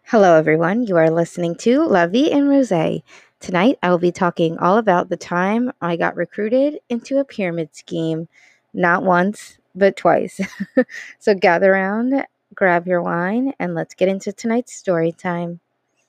Hello, everyone. You are listening to La Vie en Rosé. Tonight, I will be talking all about the time I got recruited into a pyramid scheme, not once, but twice. So gather around, grab your wine, and let's get into tonight's story time.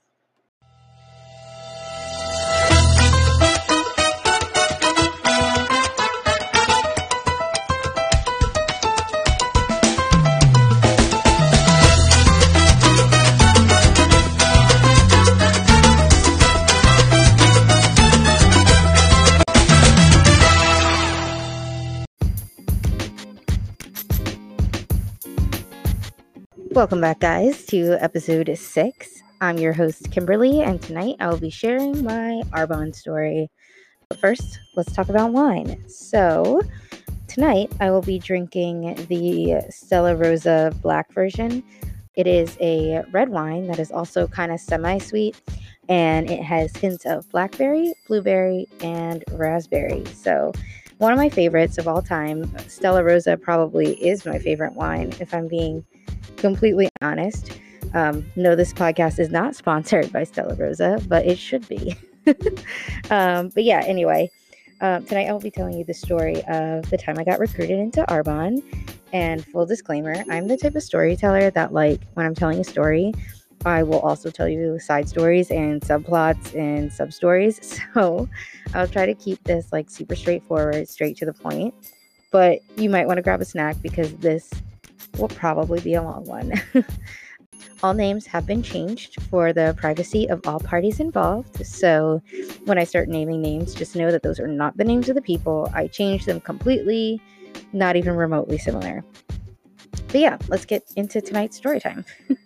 Welcome back, guys, to episode 6. I'm your host, Kimberly, and tonight I will be sharing my Arbonne story. But first, let's talk about wine. So, tonight I will be drinking the Stella Rosa Black version. It is a red wine that is also kind of semi-sweet, and it has hints of blackberry, blueberry, and raspberry. So, one of my favorites of all time. Stella Rosa probably is my favorite wine, if I'm being completely honest. No, this podcast is not sponsored by Stella Rosa, but it should be. But yeah, anyway, tonight I will be telling you the story of the time I got recruited into Arbonne. And full disclaimer, I'm the type of storyteller that, like, when I'm telling a story, I will also tell you side stories and subplots and sub stories. So I'll try to keep this like super straightforward, straight to the point. But you might want to grab a snack because this will probably be a long one. All names have been changed for the privacy of all parties involved. So when I start naming names, just know that those are not the names of the people. I changed them completely, not even remotely similar. But yeah, let's get into tonight's story time.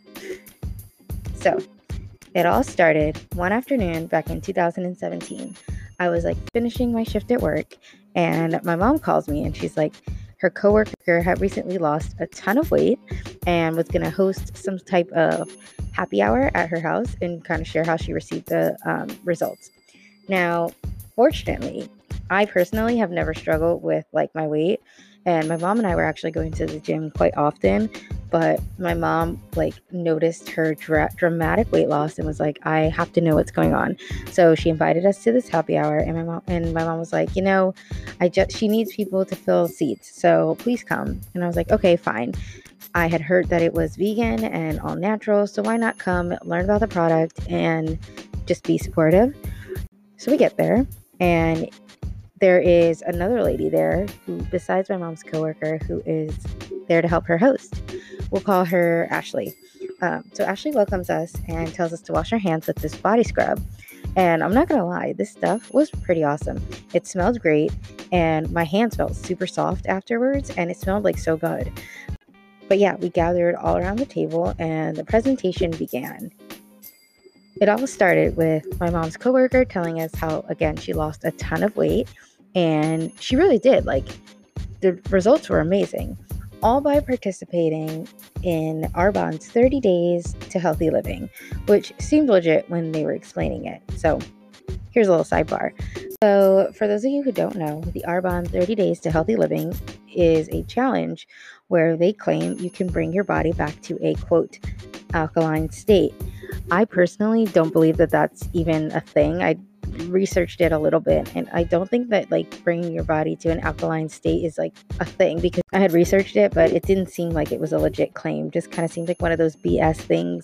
So it all started one afternoon back in 2017. I was like finishing my shift at work, and my mom calls me and she's like, her coworker had recently lost a ton of weight and was going to host some type of happy hour at her house and kind of share how she received the results. Now, fortunately, I personally have never struggled with like my weight, and my mom and I were actually going to the gym quite often, but my mom like noticed her dramatic weight loss and was like, I have to know what's going on. So she invited us to this happy hour, and my mom was like, she needs people to fill seats, so please come. And I was like, okay, fine. I had heard that it was vegan and all natural, so why not come learn about the product and just be supportive. So we get there, and there is another lady there who, besides my mom's coworker, who is there to help her host. We'll call her Ashley. So Ashley welcomes us and tells us to wash our hands with this body scrub. And I'm not going to lie, this stuff was pretty awesome. It smelled great, and my hands felt super soft afterwards, and it smelled like so good. But yeah, we gathered all around the table, and the presentation began. It all started with my mom's coworker telling us how, again, she lost a ton of weight, and she really did. Like, the results were amazing, all by participating in Arbonne's 30 Days to Healthy Living, which seemed legit when they were explaining it. So here's a little sidebar. So for those of you who don't know, the Arbonne 30 Days to Healthy Living is a challenge where they claim you can bring your body back to a, quote, alkaline state. I personally don't believe that that's even a thing. I researched it a little bit, and I don't think that like bringing your body to an alkaline state is like a thing, because I had researched it, but it didn't seem like it was a legit claim. Just kind of seemed like one of those BS things,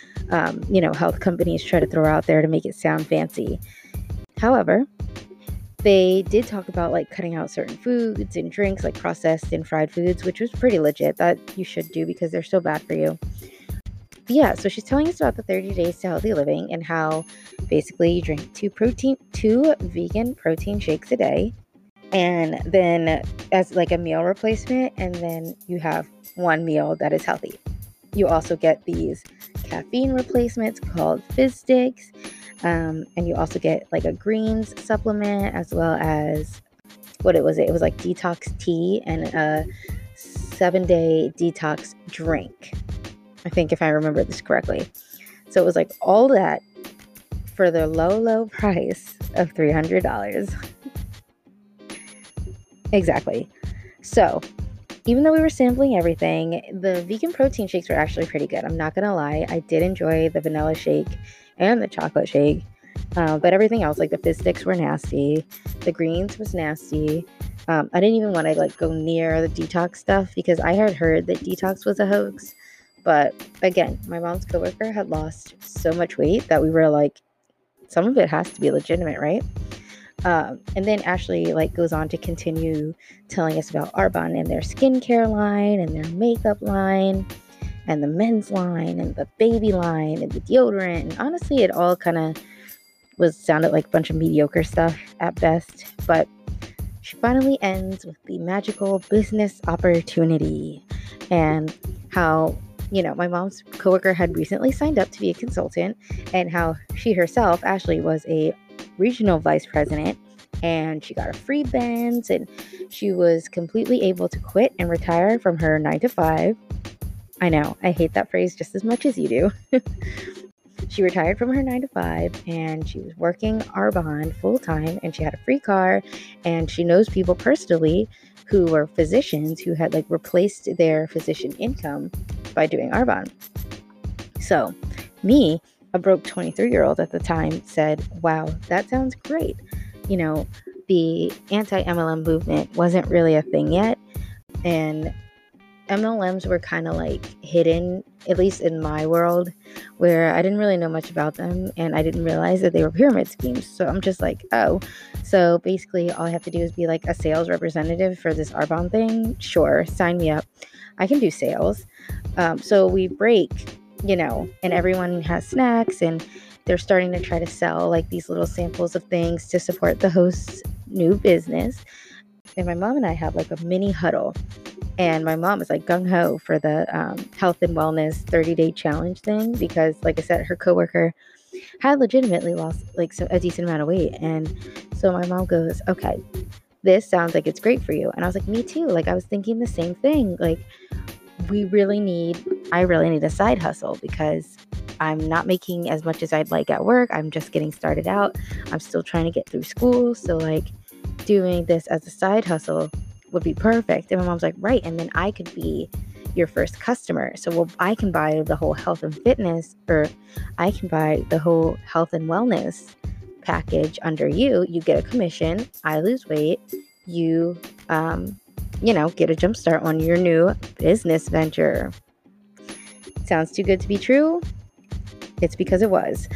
health companies try to throw out there to make it sound fancy. However, they did talk about like cutting out certain foods and drinks, like processed and fried foods, which was pretty legit, that you should do because they're so bad for you. But yeah, so she's telling us about the 30 Days to Healthy Living and how basically you drink two vegan protein shakes a day, and then as like a meal replacement, and then you have one meal that is healthy. You also get these caffeine replacements called Fizz Sticks, and you also get like a greens supplement, as well as it was like detox tea and a 7-day detox drink, I think, if I remember this correctly. So it was like all that for the low price of $300. Exactly. So even though we were sampling everything, the vegan protein shakes were actually pretty good. I'm not going to lie. I did enjoy the vanilla shake and the chocolate shake. But everything else, like the fizz sticks were nasty. The greens was nasty. I didn't even want to go near the detox stuff because I had heard that detox was a hoax. But again, my mom's coworker had lost so much weight that we were like, some of it has to be legitimate, right? And then Ashley goes on to continue telling us about Arbonne and their skincare line and their makeup line and the men's line and the baby line and the deodorant. And honestly, it all kind of sounded like a bunch of mediocre stuff at best. But she finally ends with the magical business opportunity and how, my mom's coworker had recently signed up to be a consultant and how she herself, Ashley, was a regional vice president and she got a free Benz and she was completely able to quit and retire from her 9 to 5. I know, I hate that phrase just as much as you do. She retired from her 9 to 5 and she was working Arbonne full time and she had a free car and she knows people personally who were physicians who had replaced their physician income by doing Arbonne. So me, a broke 23-year-old at the time, said, wow, that sounds great. The anti-MLM movement wasn't really a thing yet. And MLMs were kind of hidden, at least in my world, where I didn't really know much about them and I didn't realize that they were pyramid schemes. So I'm just like, oh, so basically all I have to do is be a sales representative for this Arbonne thing. Sure, sign me up. I can do sales. So we break, and everyone has snacks and they're starting to try to sell these little samples of things to support the host's new business. And my mom and I have a mini huddle. And my mom was gung-ho for the health and wellness 30-day challenge thing because, like I said, her coworker had legitimately lost a decent amount of weight. And so my mom goes, okay, this sounds like it's great for you. And I was like, me too. I was thinking the same thing. I really need a side hustle because I'm not making as much as I'd like at work. I'm just getting started out. I'm still trying to get through school. So doing this as a side hustle would be perfect. And my mom's like, right. And then I could be your first customer. So I can buy the whole health and fitness, or I can buy the whole health and wellness package under you. You get a commission. I lose weight. You, get a jump start on your new business venture. Sounds too good to be true. It's because it was.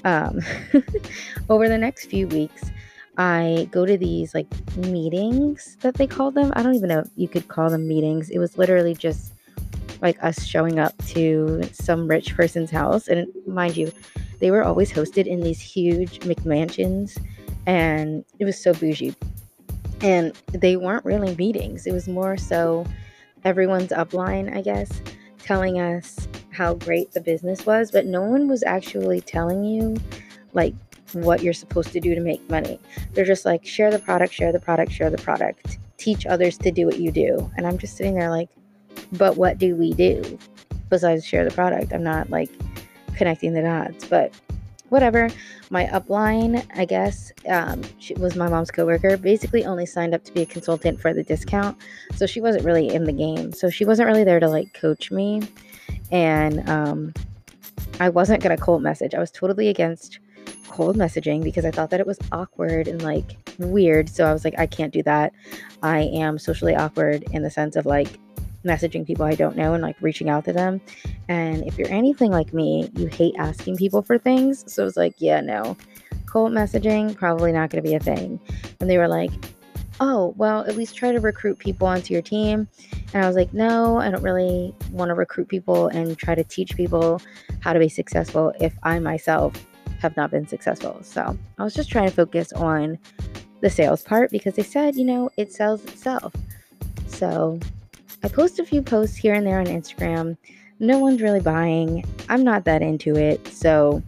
Over the next few weeks, I go to these meetings that they call them. I don't even know if you could call them meetings. It was literally just us showing up to some rich person's house. And mind you, they were always hosted in these huge McMansions and it was so bougie. And they weren't really meetings. It was more so everyone's upline, I guess, telling us how great the business was, but no one was actually telling you what you're supposed to do to make money. They're just share the product, share the product, share the product, teach others to do what you do. And I'm just sitting there but what do we do besides share the product? I'm not connecting the dots, but whatever. My upline, I guess, she was my mom's coworker, basically only signed up to be a consultant for the discount. So she wasn't really in the game. So she wasn't really there to coach me. And I wasn't going to cold message. I was totally against cold messaging because I thought that it was awkward and weird. So I was I can't do that. I am socially awkward in the sense of messaging people I don't know and reaching out to them. And if you're anything like me, you hate asking people for things. So I was yeah, no, cold messaging, probably not going to be a thing. And they were oh, well, at least try to recruit people onto your team. And I was no, I don't really want to recruit people and try to teach people how to be successful if I myself have not been successful. So I was just trying to focus on the sales part because they said, it sells itself. So I post a few posts here and there on Instagram. No one's really buying. I'm not that into it. So,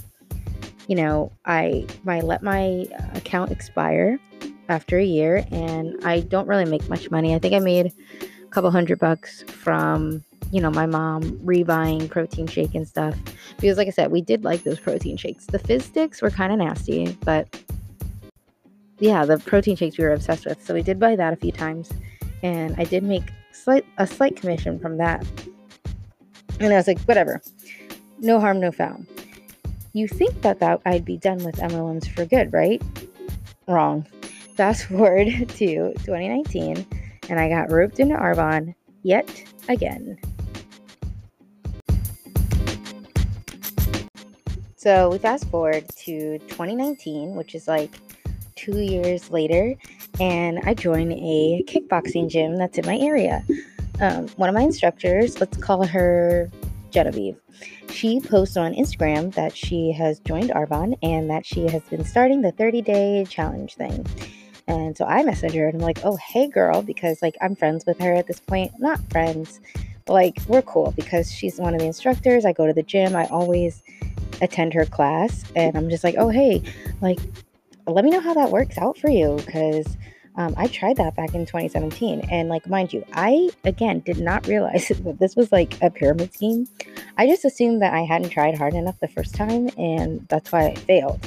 I let my account expire after a year and I don't really make much money. I think I made a couple $100 from, my mom rebuying protein shake and stuff. Because like I said, we did like those protein shakes. The fizz sticks were kind of nasty, but yeah, the protein shakes we were obsessed with. So we did buy that a few times and I did make a slight commission from that. And I was like, whatever, no harm, no foul. You think that I'd be done with MLMs for good, right? Wrong. Fast forward to 2019, and I got roped into Arbonne yet again. So we fast forward to 2019, which is like 2 years later, and I join a kickboxing gym that's in my area. One of my instructors, let's call her Genevieve, she posts on Instagram that she has joined Arbonne and that she has been starting the 30-day challenge thing. And so I messaged her and I'm like, oh, hey girl, because like I'm friends with her at this point. Not friends, but like we're cool because she's one of the instructors. I go to the gym. I always attend her class, and I'm just like, oh, hey, like, let me know how that works out for you, because I tried that back in 2017, and like, mind you, I again did not realize that this was like a pyramid scheme. I just assumed that I hadn't tried hard enough the first time, and that's why I failed.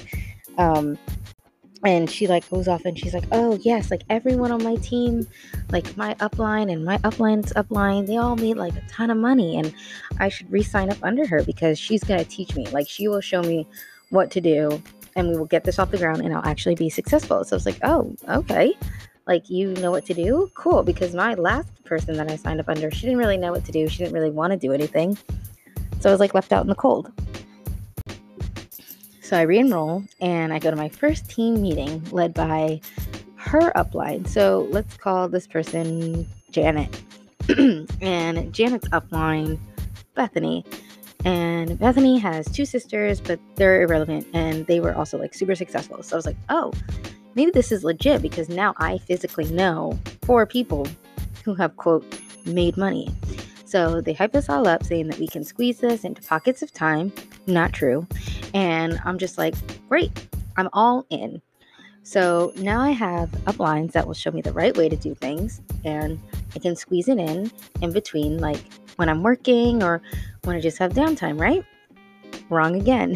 And she like goes off and she's like, oh yes, like everyone on my team, like my upline and my upline's upline, they all made like a ton of money, and I should re-sign up under her because she's gonna teach me. Like she will show me what to do, and we will get this off the ground, and I'll actually be successful. So it's like, oh, okay, like you know what to do, cool. Because my last person that I signed up under, she didn't really know what to do. She didn't really want to do anything, so I was like left out in the cold. So I re-enroll and I go to my first team meeting led by her upline. So let's call this person Janet. And Janet's upline, Bethany. And Bethany has 2 sisters, but they're irrelevant, and they were also like super successful. So I was like, oh, maybe this is legit, because now I physically know 4 people who have, quote, made money. So they hype us all up saying that we can squeeze this into pockets of time. Not true. And I'm just like, great, I'm all in. So now I have uplines that will show me the right way to do things, and I can squeeze it in between, like when I'm working or when I just have downtime, right? Wrong again.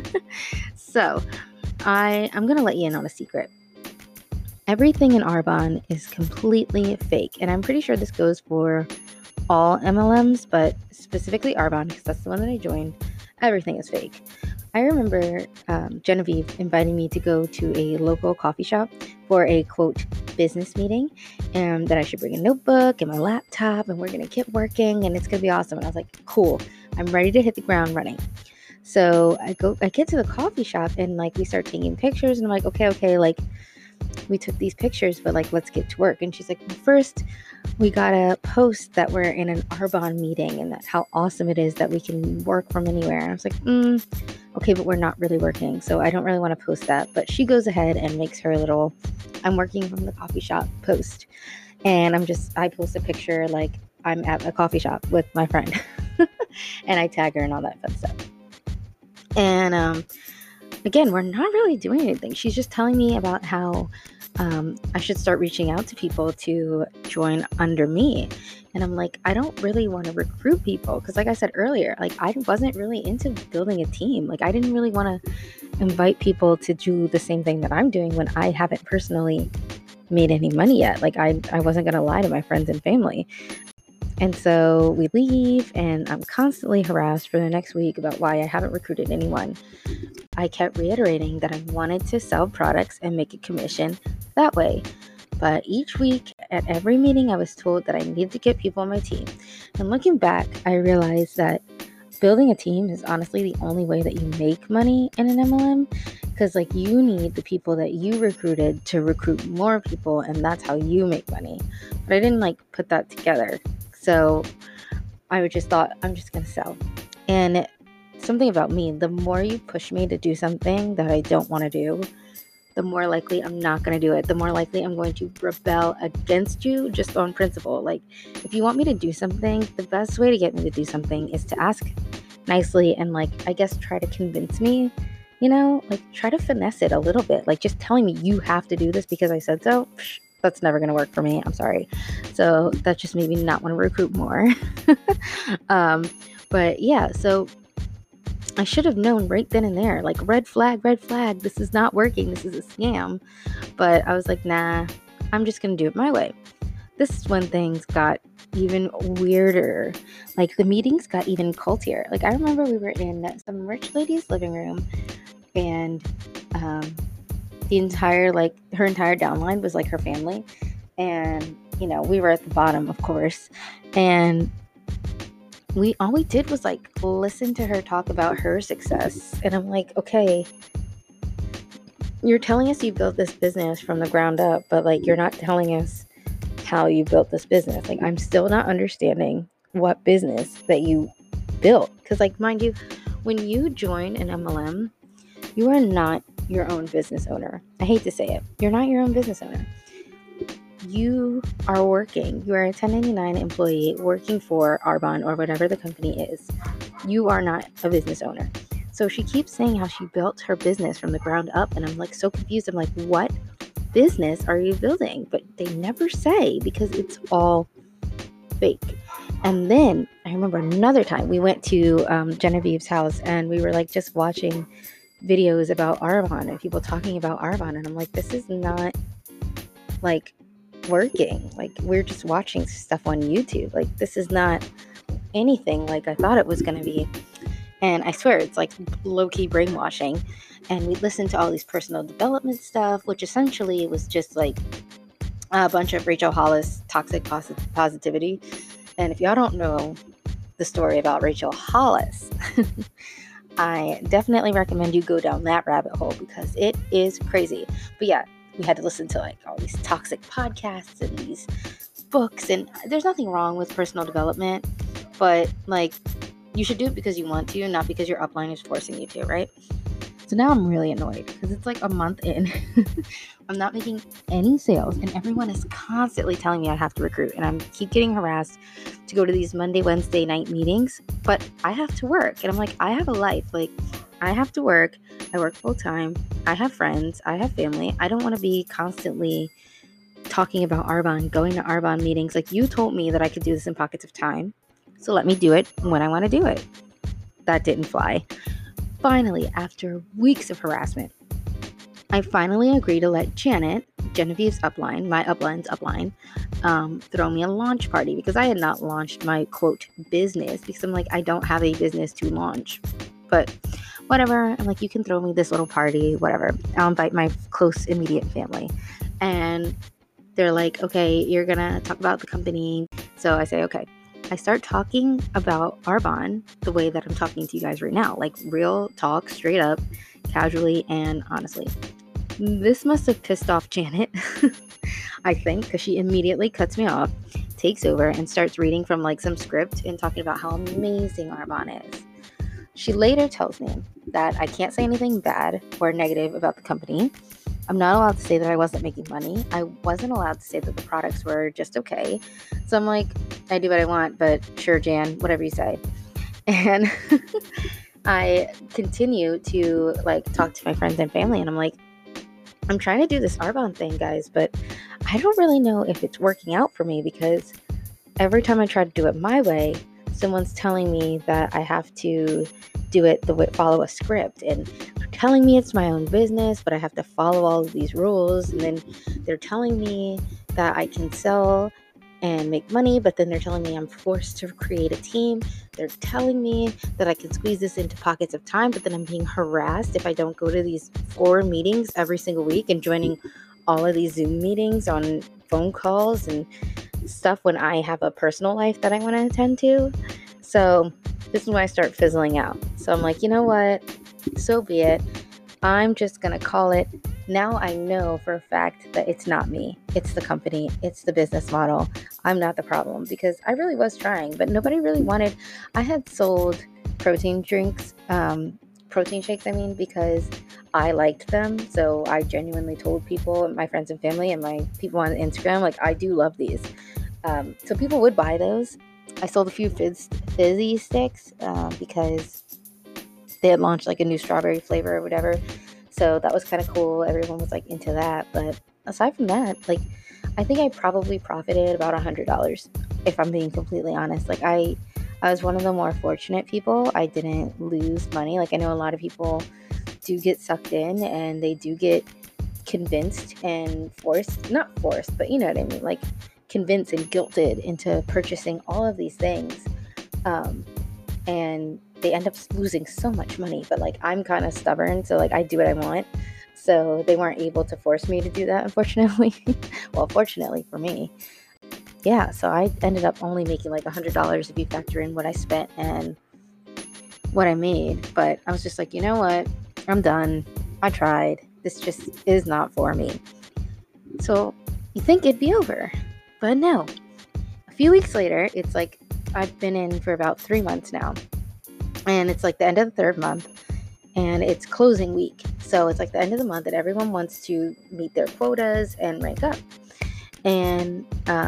So I'm going to let you in on a secret. Everything in Arbonne is completely fake. And I'm pretty sure this goes for all MLMs, but specifically Arbonne, because that's the one that I joined. Everything is fake. I remember Genevieve inviting me to go to a local coffee shop for a, quote, business meeting, and that I should bring a notebook and my laptop, and we're going to keep working, and it's going to be awesome. And I was like, cool, I'm ready to hit the ground running. So I get to the coffee shop, and like we start taking pictures, and I'm like, okay, like we took these pictures, but like let's get to work. And she's like, well, first we gotta post that we're in an Arbonne meeting and that how awesome it is that we can work from anywhere. And I was like, okay, but we're not really working, so I don't really want to post that. But she goes ahead and makes her little I'm working from the coffee shop post, and I post a picture like I'm at a coffee shop with my friend and I tag her and all that fun stuff. And again, we're not really doing anything. She's just telling me about how I should start reaching out to people to join under me. And I'm like, I don't really want to recruit people, because like I said earlier, like I wasn't really into building a team. Like I didn't really want to invite people to do the same thing that I'm doing when I haven't personally made any money yet. Like I wasn't going to lie to my friends and family. And so we leave, and I'm constantly harassed for the next week about why I haven't recruited anyone. I kept reiterating that I wanted to sell products and make a commission that way. But each week at every meeting, I was told that I needed to get people on my team. And looking back, I realized that building a team is honestly the only way that you make money in an MLM, because like you need the people that you recruited to recruit more people, and that's how you make money. But I didn't like put that together. So I just thought, I'm just going to sell. And something about me, the more you push me to do something that I don't want to do, the more likely I'm not going to do it. The more likely I'm going to rebel against you just on principle. Like, if you want me to do something, the best way to get me to do something is to ask nicely and, like, I guess try to convince me, you know, like try to finesse it a little bit. Like, just telling me you have to do this because I said so, that's never going to work for me. I'm sorry. So that just made me not want to recruit more. But yeah, so I should have known right then and there, like red flag, this is not working, this is a scam. But I was like, nah, I'm just going to do it my way. This is when things got even weirder. Like the meetings got even cultier. Like I remember we were in some rich lady's living room, and the entire, like her entire downline was like her family, and we were at the bottom, of course, and all we did was like listen to her talk about her success. And I'm like, okay, you're telling us you built this business from the ground up, but like you're not telling us how you built this business. Like I'm still not understanding what business that you built, because like, mind you, when you join an MLM, you are not your own business owner. I hate to say it, you're not your own business owner. You are working. You are a 1099 employee working for Arbonne or whatever the company is. You are not a business owner. So she keeps saying how she built her business from the ground up, and I'm like so confused. I'm like, what business are you building? But they never say, because it's all fake. And then I remember another time we went to Genevieve's house, and we were like just watching videos about Arbonne and people talking about Arbonne, and I'm like, this is not like working. Like we're just watching stuff on YouTube. Like this is not anything like I thought it was going to be. And I swear it's like low-key brainwashing. And we listened to all these personal development stuff, which essentially was just like a bunch of Rachel Hollis toxic positivity. And if y'all don't know the story about Rachel Hollis, I definitely recommend you go down that rabbit hole, because it is crazy. But yeah, we had to listen to like all these toxic podcasts and these books, and there's nothing wrong with personal development, but like you should do it because you want to, not because your upline is forcing you to, right? So now I'm really annoyed because it's like a month in. I'm not making any sales, and everyone is constantly telling me I have to recruit, and I'm keep getting harassed to go to these Monday, Wednesday night meetings, but I have to work. And I'm like, I have a life. Like I have to work. I work full time. I have friends. I have family. I don't want to be constantly talking about Arbonne, going to Arbonne meetings. Like you told me that I could do this in pockets of time, so let me do it when I want to do it. That didn't fly. Finally, after weeks of harassment, I finally agreed to let Janet, Genevieve's upline, my upline's upline, throw me a launch party, because I had not launched my quote business, because I'm like, I don't have a business to launch. But whatever, I'm like, you can throw me this little party, whatever. I'll invite my close, immediate family. And they're like, okay, you're gonna talk about the company. So I say, okay. I start talking about Arbonne the way that I'm talking to you guys right now, like real talk, straight up, casually, and honestly. This must have pissed off Janet, I think, because she immediately cuts me off, takes over, and starts reading from like some script and talking about how amazing Arbonne is. She later tells me that I can't say anything bad or negative about the company. I'm not allowed to say that I wasn't making money. I wasn't allowed to say that the products were just okay. So I'm like, I do what I want, but sure, Jan, whatever you say. And I continue to like talk to my friends and family, and I'm like, I'm trying to do this Arbonne thing, guys, but I don't really know if it's working out for me, because every time I try to do it my way, someone's telling me that I have to do it the way, follow a script, and they're telling me it's my own business, but I have to follow all of these rules. And then they're telling me that I can sell and make money, but then they're telling me I'm forced to create a team. They're telling me that I can squeeze this into pockets of time, but then I'm being harassed if I don't go to these 4 meetings every single week, and joining all of these Zoom meetings on phone calls and stuff when I have a personal life that I want to attend to. So this is when I start fizzling out. So I'm like, you know what? So be it. I'm just going to call it. Now I know for a fact that it's not me. It's the company. It's the business model. I'm not the problem, because I really was trying, but nobody really wanted. I had sold protein shakes, because I liked them. So I genuinely told people, my friends and family and my people on Instagram, like, I do love these. So people would buy those. I sold a few fizzy sticks because they had launched like a new strawberry flavor or whatever. So that was kind of cool. Everyone was like into that. But aside from that, like, I think I probably profited about $100, if I'm being completely honest. Like I was one of the more fortunate people. I didn't lose money. Like I know a lot of people do get sucked in, and they do get convinced and forced, not forced, but you know what I mean? Like convinced and guilted into purchasing all of these things. And they end up losing so much money, but like I'm kind of stubborn, so like I do what I want. So they weren't able to force me to do that, unfortunately. Well, fortunately for me. Yeah, so I ended up only making like $100 if you factor in what I spent and what I made. But I was just like, you know what? I'm done. I tried. This just is not for me. So you think it'd be over, but no. A few weeks later, it's like I've been in for about 3 months now. And it's like the end of the third month. And it's closing week. So it's like the end of the month and everyone wants to meet their quotas and rank up. And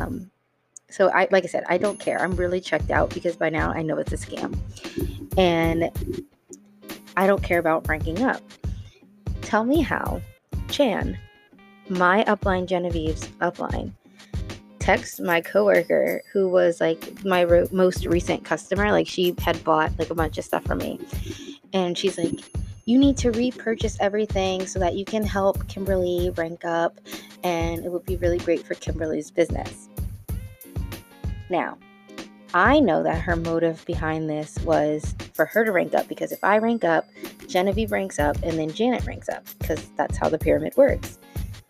so like I said, I don't care. I'm really checked out because by now I know it's a scam. And I don't care about ranking up. Tell me how Chan, my upline, Genevieve's upline, text my coworker who was like my most recent customer. Like she had bought like a bunch of stuff from me. And she's like, you need to repurchase everything so that you can help Kimberly rank up, and it would be really great for Kimberly's business. Now, I know that her motive behind this was for her to rank up, because if I rank up, Genevieve ranks up, and then Janet ranks up, because that's how the pyramid works.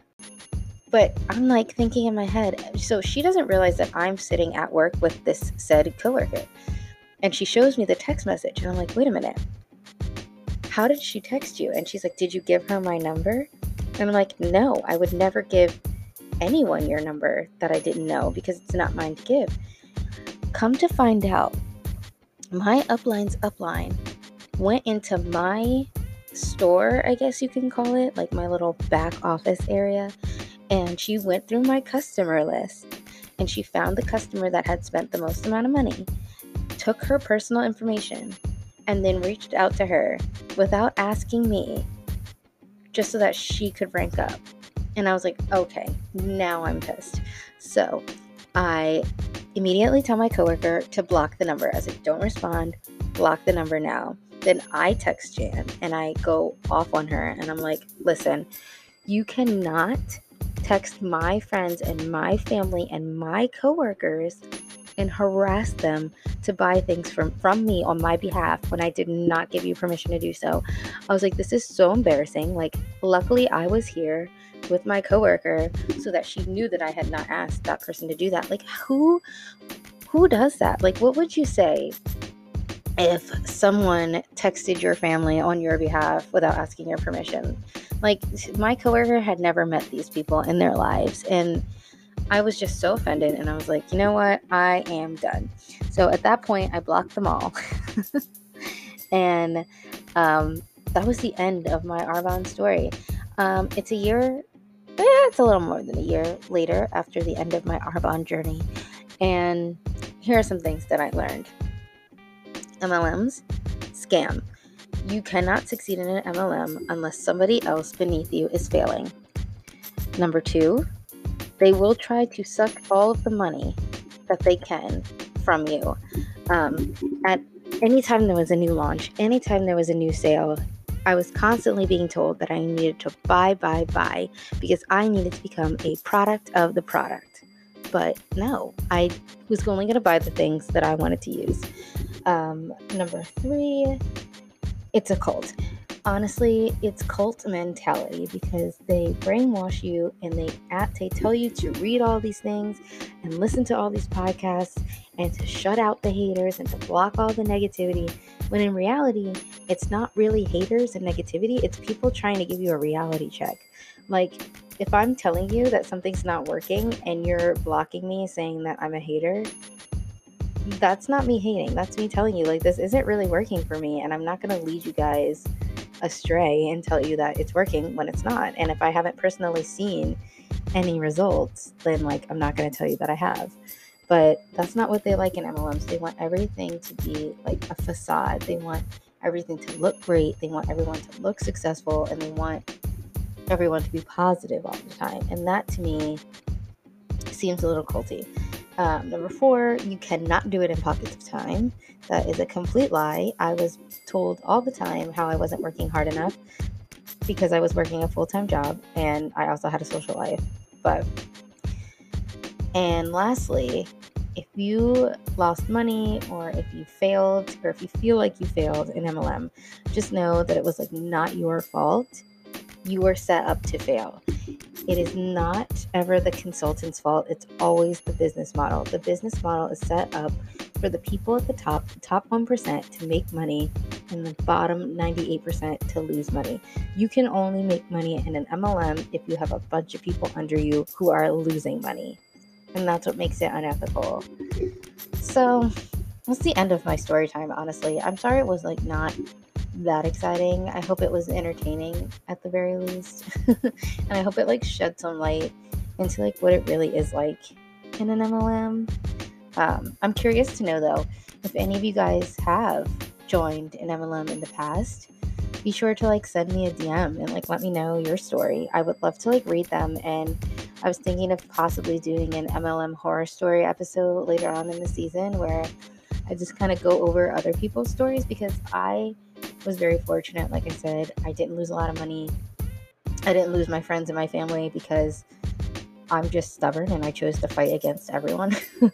But I'm like thinking in my head, so she doesn't realize that I'm sitting at work with this said coworker. And she shows me the text message, and I'm like, wait a minute. How did she text you? And she's like, did you give her my number? And I'm like, no, I would never give anyone your number that I didn't know, because it's not mine to give. Come to find out, my upline's upline went into my store, I guess you can call it, like my little back office area, and she went through my customer list, and she found the customer that had spent the most amount of money, took her personal information, and then reached out to her without asking me, just so that she could rank up. And I was like, okay, now I'm pissed. So I immediately tell my coworker to block the number. I was like, don't respond, block the number now. Then I text Jan and I go off on her, and I'm like, listen, you cannot text my friends and my family and my coworkers and harass them to buy things from me on my behalf when I did not give you permission to do so. I was like, this is so embarrassing. Like, luckily I was here with my coworker so that she knew that I had not asked that person to do that. Like, who does that? Like, what would you say if someone texted your family on your behalf without asking your permission? Like, my coworker had never met these people in their lives, and I was just so offended, and I was like, you know what? I am done. So at that point, I blocked them all. And that was the end of my Arbonne story. It's a year, it's a little more than a year later after the end of my Arbonne journey. And here are some things that I learned. MLMs, scam. You cannot succeed in an MLM unless somebody else beneath you is failing. Number 2, they will try to suck all of the money that they can from you. At any time there was a new launch, anytime there was a new sale, I was constantly being told that I needed to buy, because I needed to become a product of the product. But no, I was only going to buy the things that I wanted to use. Number 3, it's a cult. Honestly, it's cult mentality, because they brainwash you and they tell you to read all these things and listen to all these podcasts and to shut out the haters and to block all the negativity, when in reality, it's not really haters and negativity, it's people trying to give you a reality check. Like, if I'm telling you that something's not working and you're blocking me saying that I'm a hater, that's not me hating. That's me telling you, like, this isn't really working for me, and I'm not going to lead you guys astray and tell you that it's working when it's not. And if I haven't personally seen any results, then like I'm not going to tell you that I have. But that's not what they like in MLMs. They want everything to be like a facade. They want everything to look great. They want everyone to look successful, and they want everyone to be positive all the time. And that to me seems a little culty. Number 4, you cannot do it in pockets of time. That is a complete lie. I was told all the time how I wasn't working hard enough because I was working a full-time job, and I also had a social life. But And lastly, if you lost money or if you failed or if you feel like you failed in MLM, just know that it was like not your fault. You were set up to fail. It is not ever the consultant's fault. It's always the business model. The business model is set up for the people at the top 1% to make money and the bottom 98% to lose money. You can only make money in an MLM if you have a bunch of people under you who are losing money. And that's what makes it unethical. So that's the end of my story time, honestly. I'm sorry it was like not that exciting. I hope it was entertaining at the very least. And I hope it like shed some light into like what it really is like in an MLM. I'm curious to know though, if any of you guys have joined an MLM in the past, be sure to like send me a DM and like let me know your story. I would love to like read them, and I was thinking of possibly doing an MLM horror story episode later on in the season where I just kind of go over other people's stories, because I was very fortunate. Like I said, I didn't lose a lot of money. I didn't lose my friends and my family because I'm just stubborn and I chose to fight against everyone.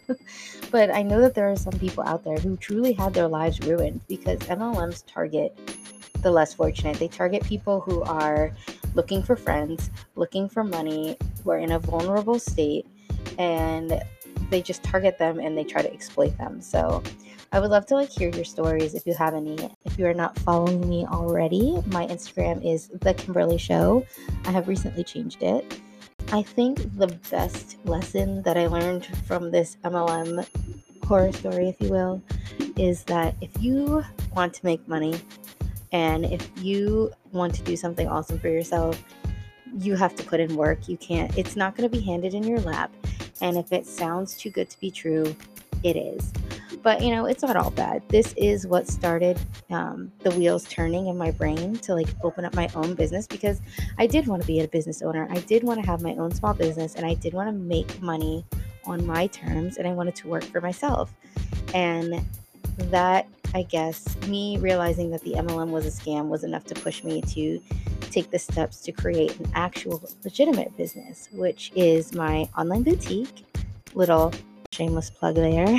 But I know that there are some people out there who truly had their lives ruined because MLMs target the less fortunate. They target people who are looking for friends, looking for money, who are in a vulnerable state, and they just target them and they try to exploit them. So I would love to like hear your stories if you have any. If you are not following me already, my Instagram is The Kimberly Show. I have recently changed it. I think the best lesson that I learned from this MLM horror story, if you will, is that if you want to make money and if you want to do something awesome for yourself, you have to put in work. It's not going to be handed in your lap. And if it sounds too good to be true, it is. But, it's not all bad. This is what started the wheels turning in my brain to like open up my own business, because I did want to be a business owner. I did want to have my own small business, and I did want to make money on my terms, and I wanted to work for myself. And that, I guess, me realizing that the MLM was a scam was enough to push me to take the steps to create an actual legitimate business, which is my online boutique. Little shameless plug there.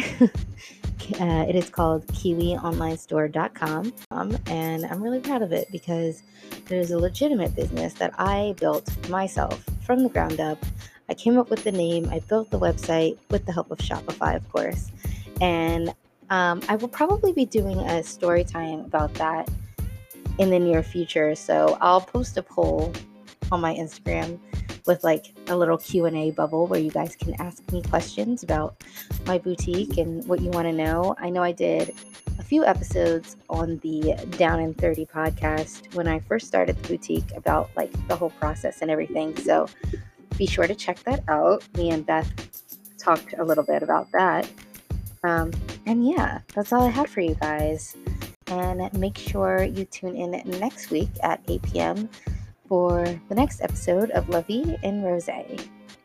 It is called KiwiOnlineStore.com, and I'm really proud of it because it is a legitimate business that I built myself from the ground up. I came up with the name, I built the website with the help of Shopify, of course, and I will probably be doing a story time about that in the near future. So I'll post a poll on my Instagram with like a little Q&A bubble where you guys can ask me questions about my boutique and what you want to know. I know I did a few episodes on the Down in 30 podcast when I first started the boutique about like the whole process and everything. So be sure to check that out. Me and Beth talked a little bit about that. And yeah, that's all I had for you guys. And make sure you tune in next week at 8 p.m. for the next episode of La Vie en Rose.